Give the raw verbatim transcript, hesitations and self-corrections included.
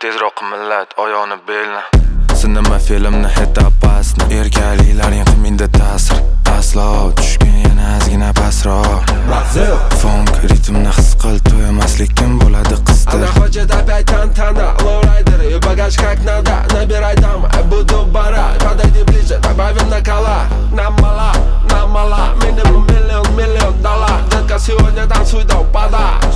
tezroq millat oyog'ini belni. Sinema filmni heta pasni, erkaliklaring qimingda ta'sir. Aslo tushgan yana ozgina pasroq. Funk ritmni his qil, to'ymaslikkim bo'ladi qistir. Она хочет опять тантана, лоурайдер и багаж как надо. Набирай там, буду бара. Подойди ближе, добавим накала. Нам мала, нам мала. Минимум миллион, миллион доллар. Детка, сегодня танцуй до упада.